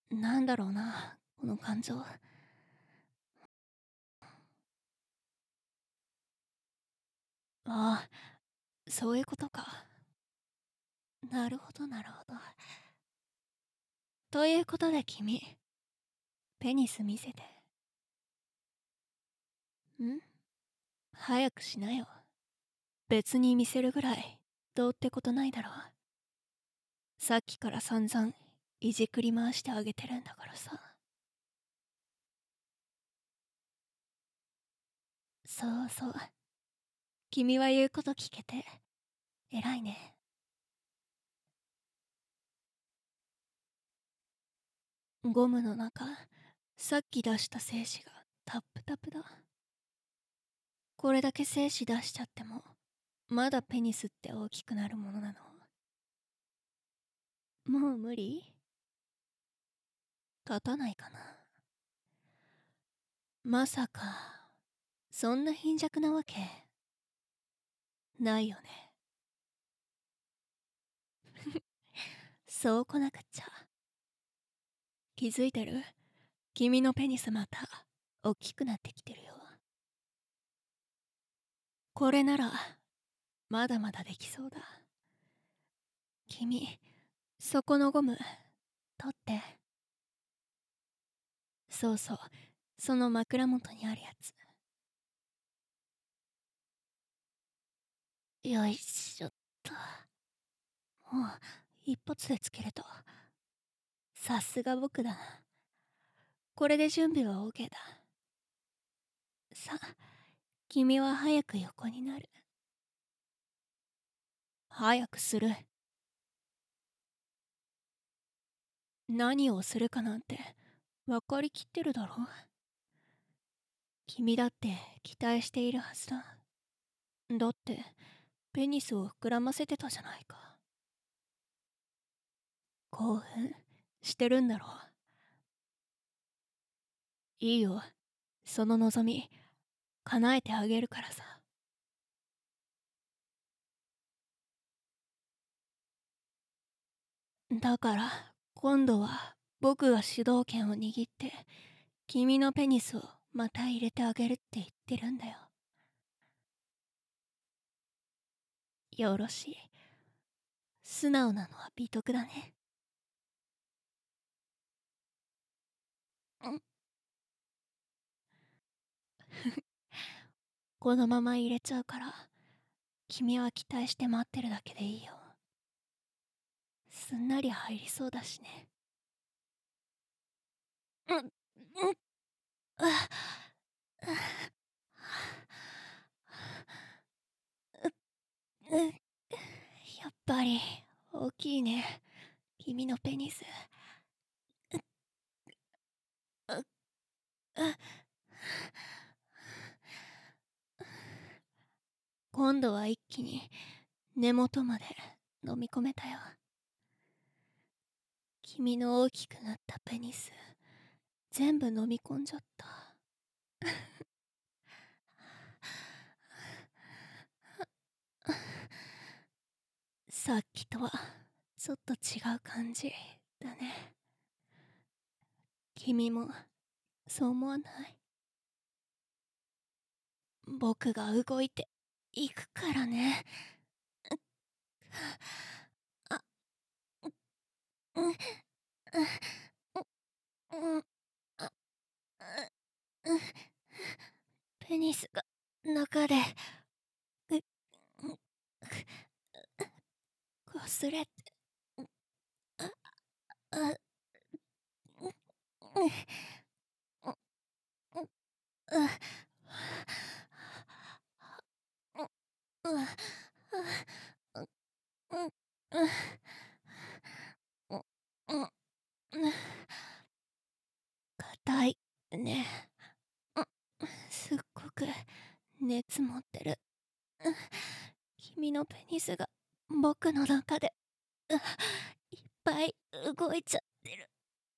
なんだろうな、この感情。ああ、そういうことか。なるほどなるほど。ということで君、ペニス見せて。ん早くしなよ。別に見せるぐらい、どうってことないだろう。さっきから散々、いじくり回してあげてるんだからさ。そうそう。君は言うこと聞けて、偉いね。ゴムの中、さっき出した精子がタップタプだ。これだけ精子出しちゃっても、まだペニスって大きくなるものなの？もう無理？立たないかな。まさか、そんな貧弱なわけ、ないよね。そうこなくっちゃ。気づいてる？君のペニスまた、大きくなってきてるよ。これなら、まだまだできそうだ。君、そこのゴム、取って。そうそう、その枕元にあるやつ。よいしょっと。もう、一発でつけれた。さすが僕だな。これで準備は OK だ。さあ、君は早く横になる。早くする。何をするかなんて、分かりきってるだろ。君だって期待しているはずだ。だって、ペニスを膨らませてたじゃないか。興奮してるんだろう。いいよ、その望み、叶えてあげるからさ。だから、今度は僕が主導権を握って、君のペニスをまた入れてあげるって言ってるんだよ。よろしい。素直なのは美徳だね。んこのまま入れちゃうから、君は期待して待ってるだけでいいよ。すんなり入りそうだしね。うん、うん、あ、やっぱり、大きいね。君のペニス。今度は一気に根元まで飲み込めたよ。君の大きくなったペニス、全部飲み込んじゃった。さっきとはちょっと違う感じだね。君もそう思わない？僕が動いていくからね。あ、うん、うん、うん、あ、うん、ペニスが中で、う、こすれて、あ、あ、うん、うん、うん、うん、うん、うん、硬いね。すっごく熱持ってる。君のペニスが僕の中でいっぱい動いちゃってる。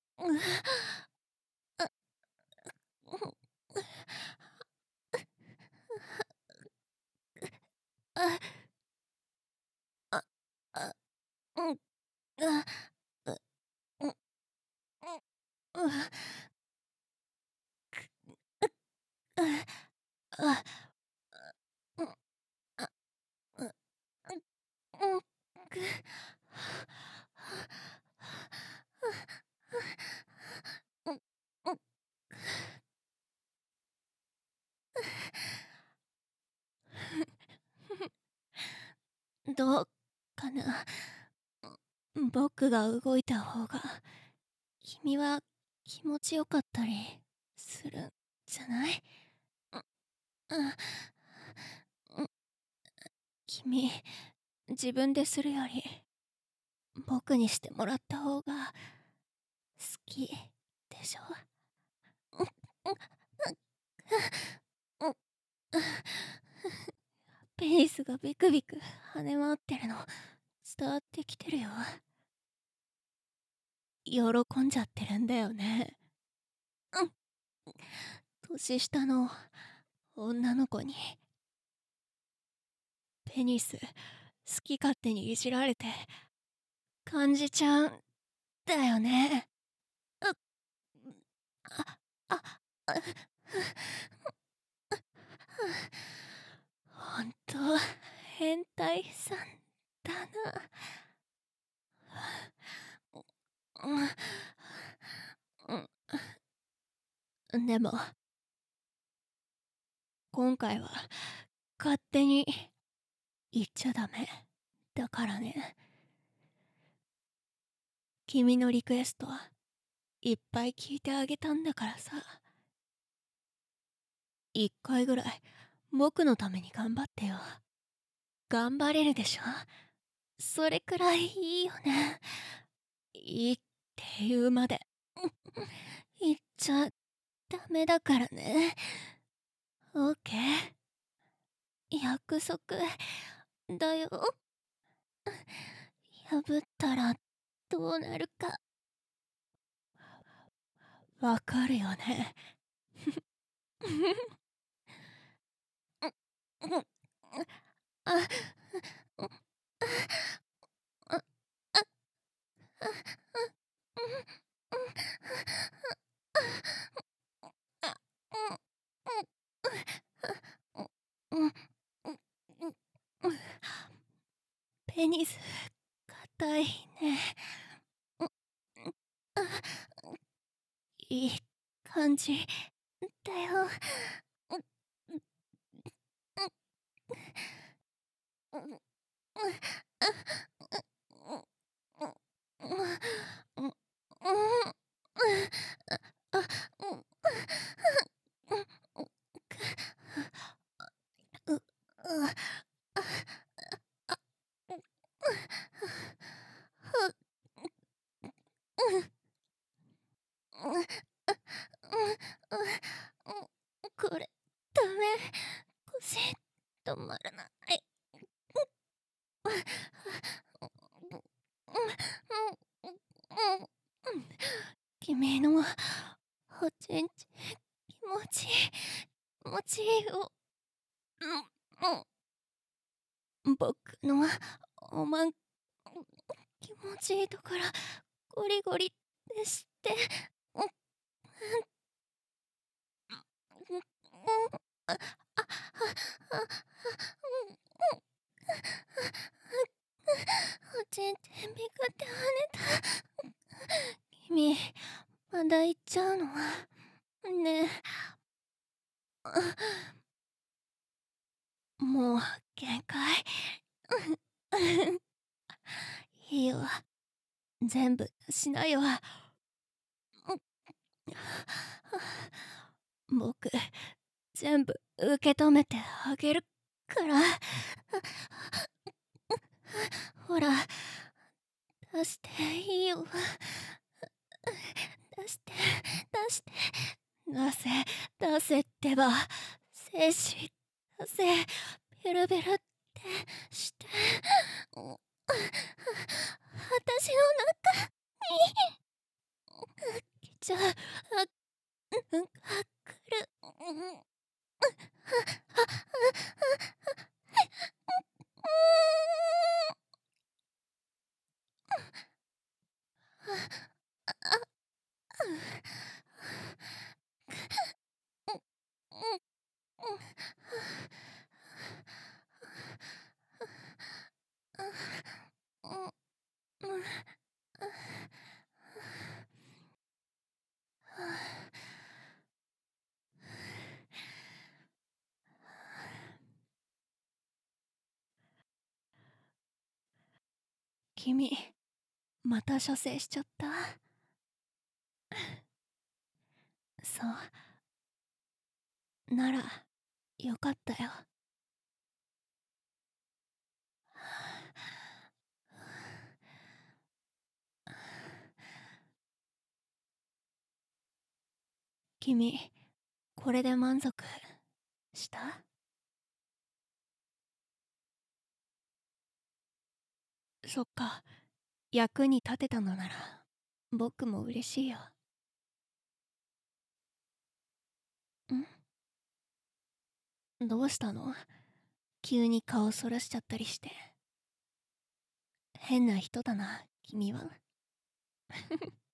あ、あ、あ、うん、あ、 どうかな。僕が動いた方が君は気持ちよかったりするんじゃない？君、自分でするより僕にしてもらった方が好きでしょ？ペニスがビクビク跳ね回ってるの伝わってきてるよ。喜んじゃってるんだよね。年下の女の子にペニス好き勝手にいじられて感じちゃうんだよね。あ、あ、ほんと変態さんだな。でも今回は勝手に言っちゃダメだからね。君のリクエストはいっぱい聞いてあげたんだからさ。一回ぐらい僕のために頑張ってよ。頑張れるでしょ？それくらいいいよね。いいって言うまで言っちゃダメだからね。オッケー、約束だよ。破ったらどうなるかわかるよね。あ、ペニス硬いね。いい感じだよ。これダメ、腰止まらない。君のおちんち気持ちいい気持ちいいよ。僕のおまん気持ちいいところゴリゴリってして。おちんちんビクって跳ねた。君まだ行っちゃうの？ねえ、もう限界。いいよ、全部しなよ。僕全部受け止めてあげるから。ほら出していいよ。出して出して出せ出せってば。精子出せ。ベルベルってして私の中に来ちゃう。来る。 君、また射精しちゃった？そう。なら、よかったよ。君、これで満足した？そっか、役に立てたのなら、僕も嬉しいよ。どうしたの？急に顔そらしちゃったりして。変な人だな、君は。